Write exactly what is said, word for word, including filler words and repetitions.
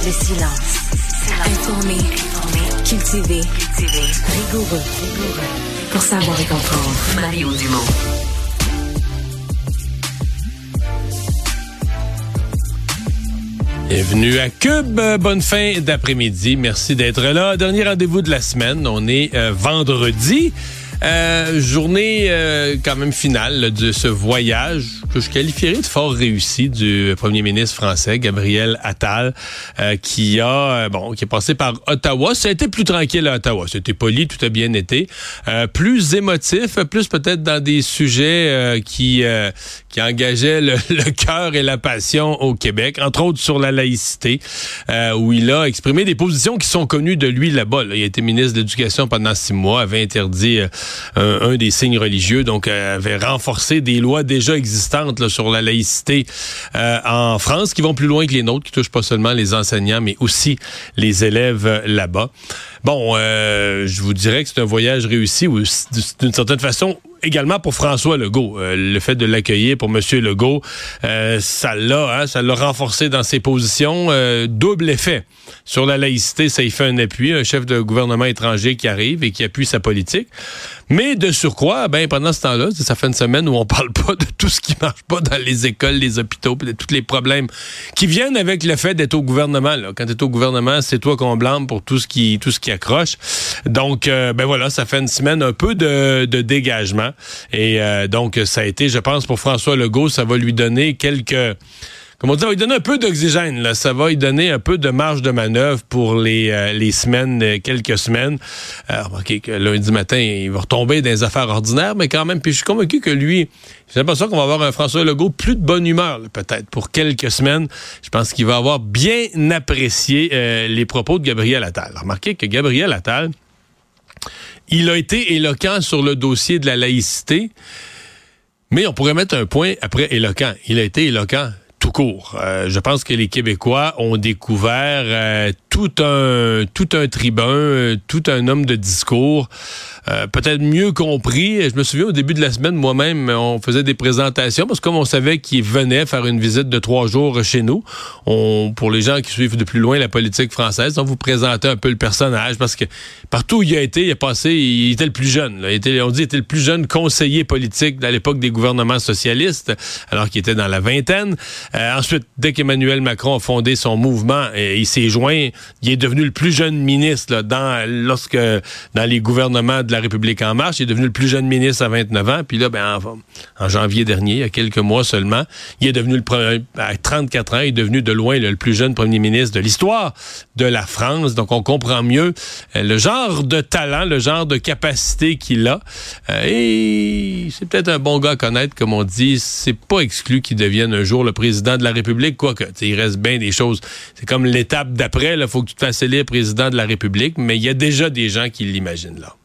Le silence. Informé. Informé. Cultivé. Cultivé. Rigoureux. Rigoureux. Pour savoir et comprendre. Mario Dumont. Bienvenue à Cube. Bonne fin d'après-midi. Merci d'être là. Dernier rendez-vous de la semaine. On est euh, vendredi. Euh, journée euh, quand même finale là, de ce voyage que je qualifierais de fort réussi du premier ministre français, Gabriel Attal, euh, qui a euh, bon qui est passé par Ottawa. Ça a été plus tranquille à Ottawa. C'était poli, tout a bien été. Euh, plus émotif, plus peut-être dans des sujets euh, qui euh, qui engageaient le, le cœur et la passion au Québec, entre autres sur la laïcité, euh, où il a exprimé des positions qui sont connues de lui là-bas. Là. Il a été ministre de l'Éducation pendant six mois, avait interdit euh, un, un des signes religieux, donc euh, avait renforcé des lois déjà existantes là, sur la laïcité euh, en France, qui vont plus loin que les nôtres, qui touchent pas seulement les enseignants, mais aussi les élèves euh, là-bas. Bon, euh, je vous dirais que c'est un voyage réussi, ou d'une certaine façon, également pour François Legault. Euh, le fait de l'accueillir pour M. Legault, euh, ça l'a, hein, ça l'a renforcé dans ses positions. Euh, double effet. Sur la laïcité, ça y fait un appui, un chef de gouvernement étranger qui arrive et qui appuie sa politique. Mais de surcroît, ben pendant ce temps-là, ça fait une semaine où on parle pas de tout ce qui marche pas dans les écoles, les hôpitaux, de tous les problèmes qui viennent avec le fait d'être au gouvernement. Là. Quand tu es au gouvernement, c'est toi qu'on blâme pour tout ce qui tout ce qui accroche. Donc, euh, ben voilà, ça fait une semaine un peu de, de dégagement. Et euh, donc, ça a été, je pense, pour François Legault, ça va lui donner quelques... Comment dire, ça va lui donner un peu d'oxygène, là. Ça va lui donner un peu de marge de manœuvre pour les, euh, les semaines, euh, quelques semaines. Alors, remarquez que lundi matin, il va retomber dans les affaires ordinaires, mais quand même, puis je suis convaincu que lui, j'ai l'impression qu'on va avoir un François Legault plus de bonne humeur, là, peut-être, pour quelques semaines. Je pense qu'il va avoir bien apprécié euh, les propos de Gabriel Attal. Remarquez que Gabriel Attal, il a été éloquent sur le dossier de la laïcité, mais on pourrait mettre un point après éloquent. Il a été éloquent tout court. Euh, je pense que les Québécois ont découvert euh, tout un tout un tribun, euh, tout un homme de discours, euh, peut-être mieux compris. Je me souviens au début de la semaine, moi-même, on faisait des présentations parce que comme on savait qu'il venait faire une visite de trois jours chez nous, on, pour les gens qui suivent de plus loin la politique française, on vous présentait un peu le personnage parce que partout où il a été, il a passé, il était le plus jeune. Là. Il était, on dit, il était le plus jeune conseiller politique à l'époque des gouvernements socialistes, alors qu'il était dans la vingtaine. Euh, ensuite, dès qu'Emmanuel Macron a fondé son mouvement, et il s'est joint, il est devenu le plus jeune ministre là, dans lorsque dans les gouvernements de la République en marche. Il est devenu le plus jeune ministre à vingt-neuf ans. Puis là, ben, en, en janvier dernier, il y a quelques mois seulement, il est devenu le premier, à trente-quatre ans, il est devenu de loin là, le plus jeune premier ministre de l'histoire de la France. Donc, on comprend mieux euh, le genre de talent, le genre de capacité qu'il a. Euh, et c'est peut-être un bon gars à connaître, comme on dit. C'est pas exclu qu'il devienne un jour le président de la République, quoique, il reste bien des choses. C'est comme l'étape d'après, il faut que tu te fasses élire président de la République, mais il y a déjà des gens qui l'imaginent là.